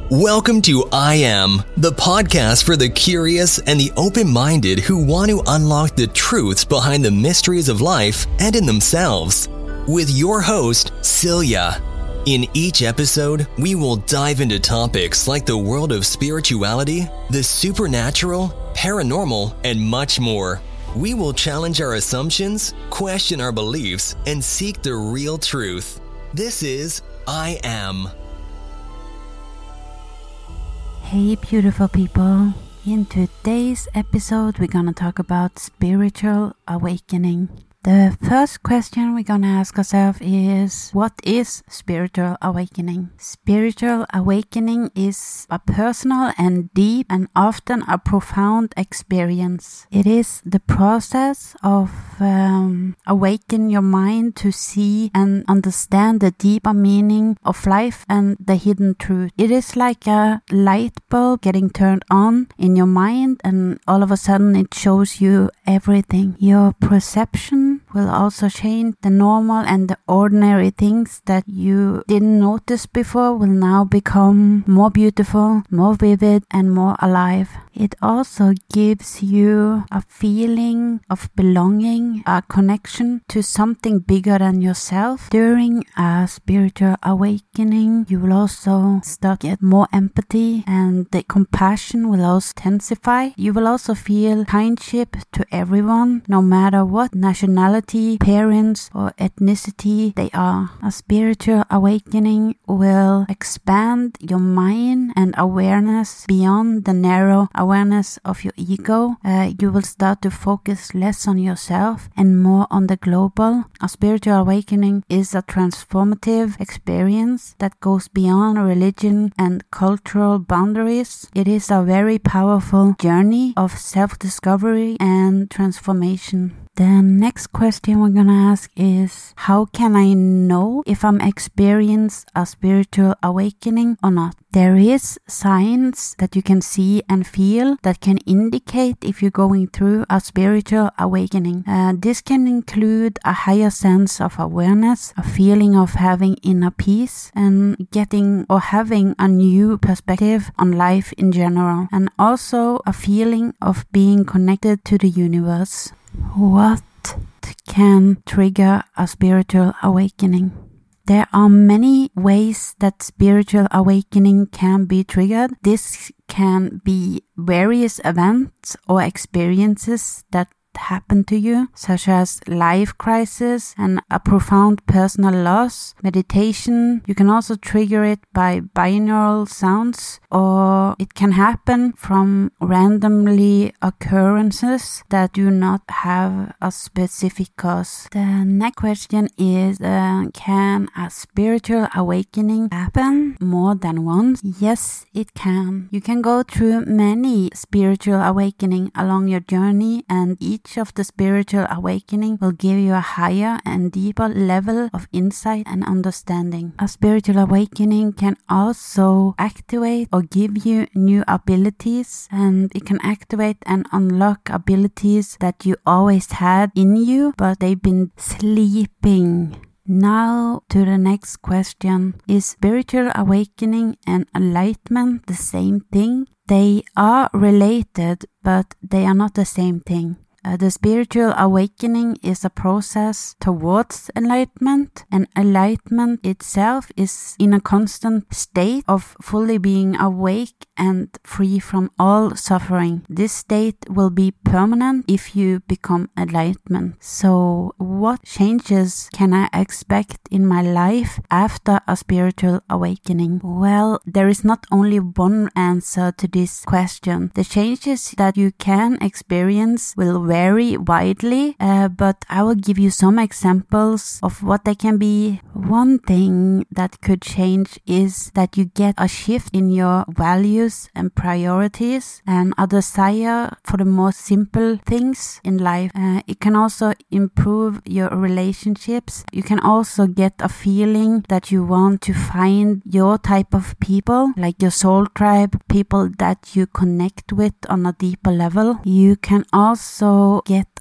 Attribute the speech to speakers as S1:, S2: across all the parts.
S1: Welcome to I Am, the podcast for the curious and the open-minded who want to unlock the truths behind the mysteries of life and in themselves. With your host, Celia. In each episode, we will dive into topics like the world of spirituality, the supernatural, paranormal, and much more. We will challenge our assumptions, question our beliefs, and seek the real truth. This is I Am.
S2: Hey beautiful people, in today's episode we're gonna talk about spiritual awakening. The first question we're gonna ask ourselves is, what is spiritual awakening? Spiritual awakening is a personal and deep and often a profound experience. It is the process of awaken your mind to see and understand the deeper meaning of life and the hidden truth. It is like a light bulb getting turned on in your mind, and all of a sudden it shows you everything. Your perception will also change. The normal and the ordinary things that you didn't notice before will now become more beautiful, more vivid, and more alive. It also gives you a feeling of belonging, a connection to something bigger than yourself. During a spiritual awakening, you will also start to get more empathy, and the compassion will also intensify. You will also feel kindship to everyone, no matter what nationality, parents, or ethnicity they are. A spiritual awakening will expand your mind and awareness beyond the narrow awareness of your ego. You will start to focus less on yourself and more on the global. A spiritual awakening is a transformative experience that goes beyond religion and cultural boundaries. It is a very powerful journey of self-discovery and transformation. The next question we're gonna ask is, how can I know if I'm experiencing a spiritual awakening or not? There is signs that you can see and feel that can indicate if you're going through a spiritual awakening. This can include a higher sense of awareness, a feeling of having inner peace, and getting or having a new perspective on life in general, and also a feeling of being connected to the universe. What can trigger a spiritual awakening? There are many ways that spiritual awakening can be triggered. This can be various events or experiences that happen to you, such as life crisis and a profound personal loss, meditation. You can also trigger it by binaural sounds, or it can happen from randomly occurrences that do not have a specific cause. The next question is, can a spiritual awakening happen more than once? Yes, it can. You can go through many spiritual awakening along your journey, and each of the spiritual awakening will give you a higher and deeper level of insight and understanding. A spiritual awakening can also activate or give you new abilities, and it can activate and unlock abilities that you always had in you, but they've been sleeping. Now to the next question. Is spiritual awakening and enlightenment the same thing? They are related, but they are not the same thing. The spiritual awakening is a process towards enlightenment, and enlightenment itself is in a constant state of fully being awake and free from all suffering. This state will be permanent if you become enlightenment. So what changes can I expect in my life after a spiritual awakening? Well, there is not only one answer to this question. The changes that you can experience will vary widely, but I will give you some examples of what they can be. One thing that could change is that you get a shift in your values and priorities, and a desire for the more simple things in life. It can also improve your relationships. You can also get a feeling that you want to find your type of people, like your soul tribe, people that you connect with on a deeper level. You can also get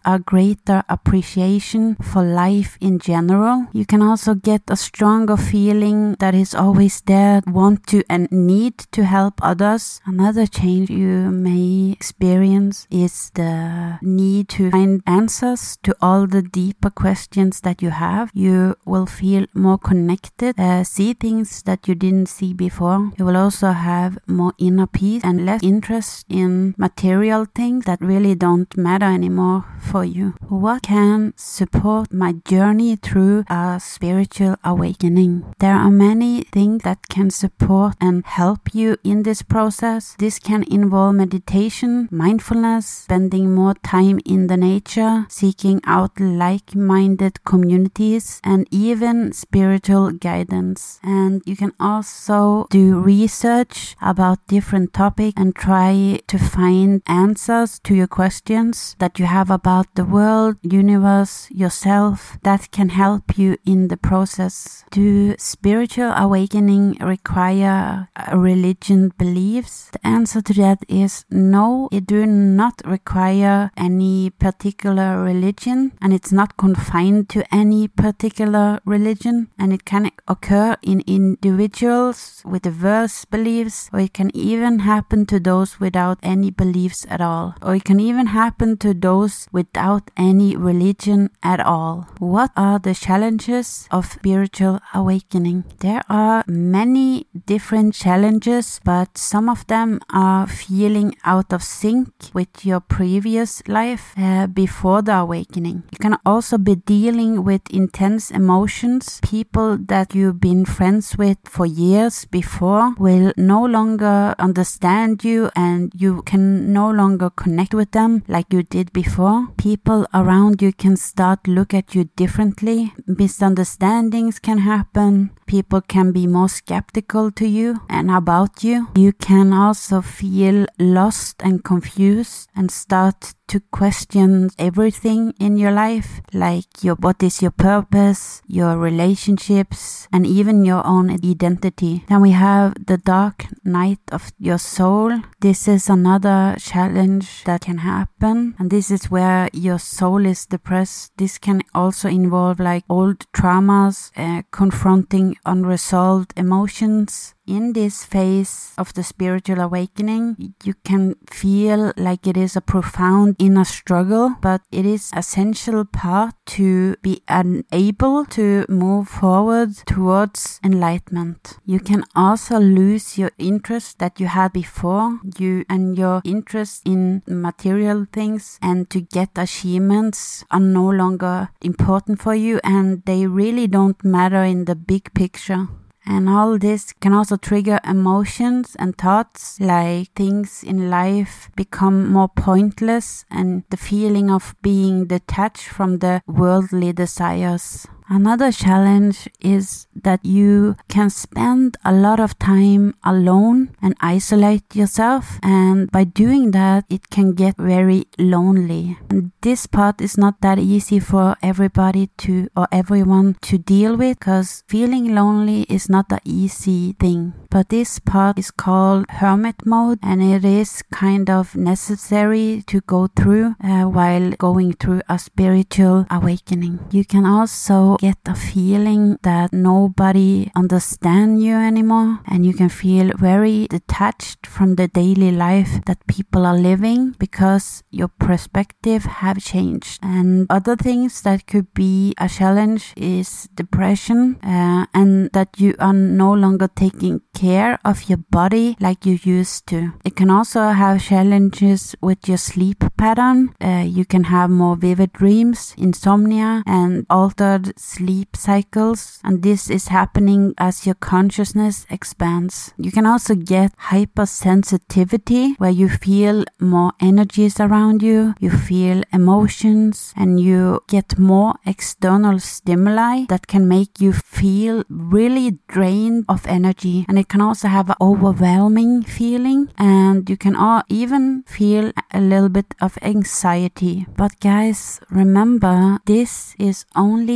S2: a greater appreciation for life in general. You can also get a stronger feeling that is always there, want to and need to help others. Another change you may experience is the need to find answers to all the deeper questions that you have. You will feel more connected, see things that you didn't see before. You will also have more inner peace and less interest in material things that really don't matter anymore for you. What can support my journey through a spiritual awakening? There are many things that can support and help you in this process. This can involve meditation, mindfulness, spending more time in the nature, seeking out like-minded communities, and even spiritual guidance. And you can also do research about different topics and try to find answers to your questions that you have about the world, universe, yourself, that can help you in the process. Do spiritual awakening require religion beliefs? The answer to that is no, it do not require any particular religion, and it's not confined to any particular religion, and it can occur in individuals with diverse beliefs, or it can even happen to those without any beliefs at all, or it can even happen to those without any religion at all. What are the challenges of spiritual awakening? There are many different challenges, but some of them are feeling out of sync with your previous life before the awakening. You can also be dealing with intense emotions. People that you've been friends with for years before will no longer understand you, and you can no longer connect with them like you did before. People around you can start to look at you differently. Misunderstandings can happen. People can be more skeptical to you and about you. You can also feel lost and confused and start to question everything in your life, like what is your purpose, your relationships, and even your own identity. Then we have the dark night of your soul. This is another challenge that can happen, and this is where your soul is depressed. This can also involve like old traumas, confronting unresolved emotions. In this phase of the spiritual awakening, you can feel like it is a profound inner struggle, but it is an essential part to be able to move forward towards enlightenment. You can also lose your interest that you had before, your interest in material things and to get achievements are no longer important for you, and they really don't matter in the big picture. And all this can also trigger emotions and thoughts like things in life become more pointless and the feeling of being detached from the worldly desires. Another challenge is that you can spend a lot of time alone and isolate yourself, and by doing that it can get very lonely. And this part is not that easy for everybody or everyone to deal with, because feeling lonely is not an easy thing. But this part is called hermit mode, and it is kind of necessary to go through while going through a spiritual awakening. You can also get a feeling that nobody understands you anymore, and you can feel very detached from the daily life that people are living because your perspective have changed. And other things that could be a challenge is depression, and that you are no longer taking care of your body like you used to. It can also have challenges with your sleep pattern. You can have more vivid dreams, insomnia, and altered sleep cycles, and this is happening as your consciousness expands. You can also get hypersensitivity, where you feel more energies around you, you feel emotions, and you get more external stimuli that can make you feel really drained of energy. And it can also have an overwhelming feeling, and you can even feel a little bit of anxiety. But guys, remember, this is only a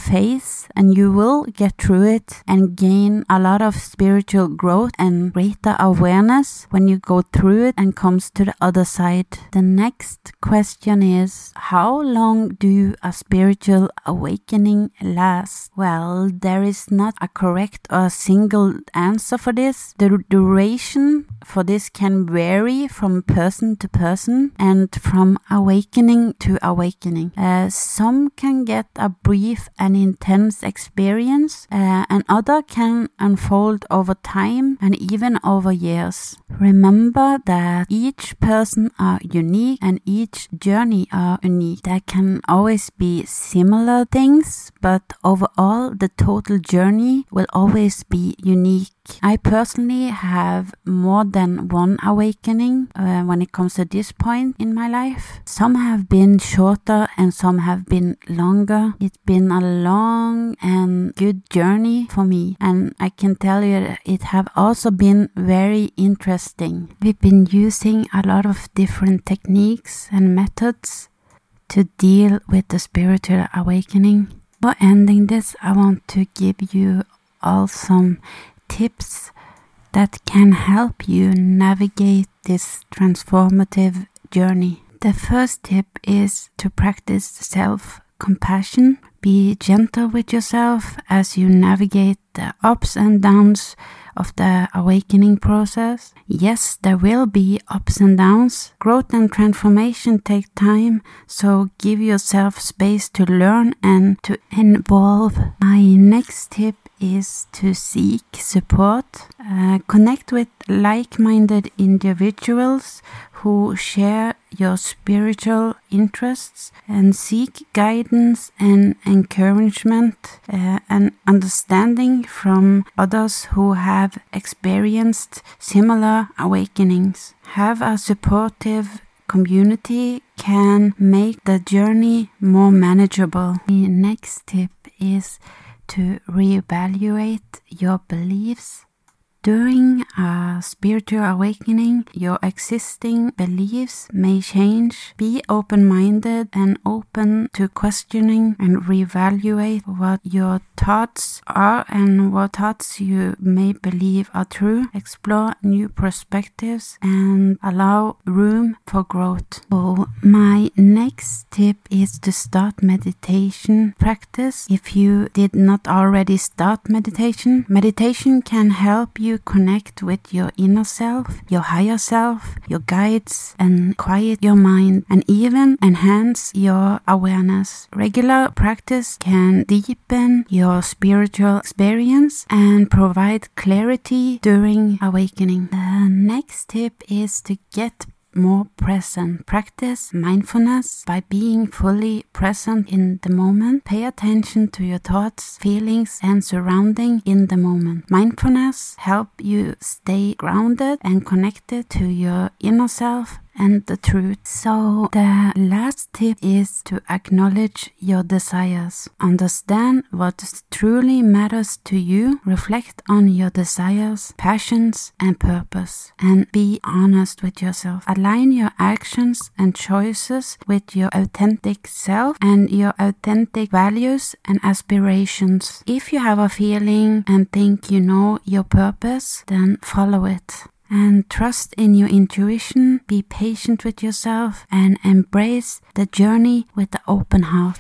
S2: phase and you will get through it and gain a lot of spiritual growth and greater awareness when you go through it and comes to the other side. The next question is, how long do a spiritual awakening last? Well, there is not a correct or single answer for this. The duration for this can vary from person to person and from awakening to awakening. Some can get a brief and intense experience, and other can unfold over time and even over years. Remember that each person are unique and each journey are unique. There can always be similar things, but overall the total journey will always be unique. I personally have more than one awakening when it comes to this point in my life. Some have been shorter and some have been longer. It's been a long and good journey for me, and I can tell you that it have also been very interesting. We've been using a lot of different techniques and methods to deal with the spiritual awakening. For ending this, I want to give you all some tips that can help you navigate this transformative journey. The first tip is to practice self-compassion. Be gentle with yourself as you navigate the ups and downs of the awakening process. Yes, there will be ups and downs. Growth and transformation take time, so give yourself space to learn and to evolve. My next tip is to seek support. Connect with like-minded individuals who share your spiritual interests and seek guidance and encouragement and understanding from others who have experienced similar awakenings. Have a supportive community can make the journey more manageable. The next tip is to reevaluate your beliefs. During a spiritual awakening, your existing beliefs may change. Be open-minded and open to questioning and reevaluate what your thoughts are and what thoughts you may believe are true. Explore new perspectives and allow room for growth. So my next tip is to start meditation practice. If you did not already start meditation, meditation can help you connect with your inner self, your higher self, your guides, and quiet your mind, and even enhance your awareness. Regular practice can deepen your spiritual experience and provide clarity during awakening. The next tip is to get more present. Practice mindfulness by being fully present in the moment. Pay attention to your thoughts, feelings, and surrounding in the moment. Mindfulness helps you stay grounded and connected to your inner self and the truth. So the last tip is to acknowledge your desires. Understand what truly matters to you. Reflect on your desires, passions, and purpose, and be honest with yourself. Align your actions and choices with your authentic self and your authentic values and aspirations. If you have a feeling and think you know your purpose, then follow it. And trust in your intuition, be patient with yourself, and embrace the journey with an open heart.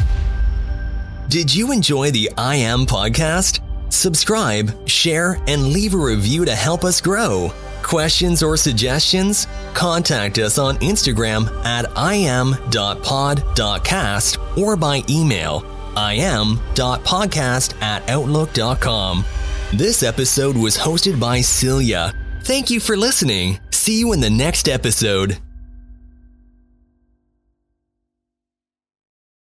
S1: Did you enjoy the I Am podcast? Subscribe, share, and leave a review to help us grow. Questions or suggestions? Contact us on Instagram at iam.pod.cast or by email iam.podcast@outlook.com. This episode was hosted by Celia. Thank you for listening. See you in the next episode.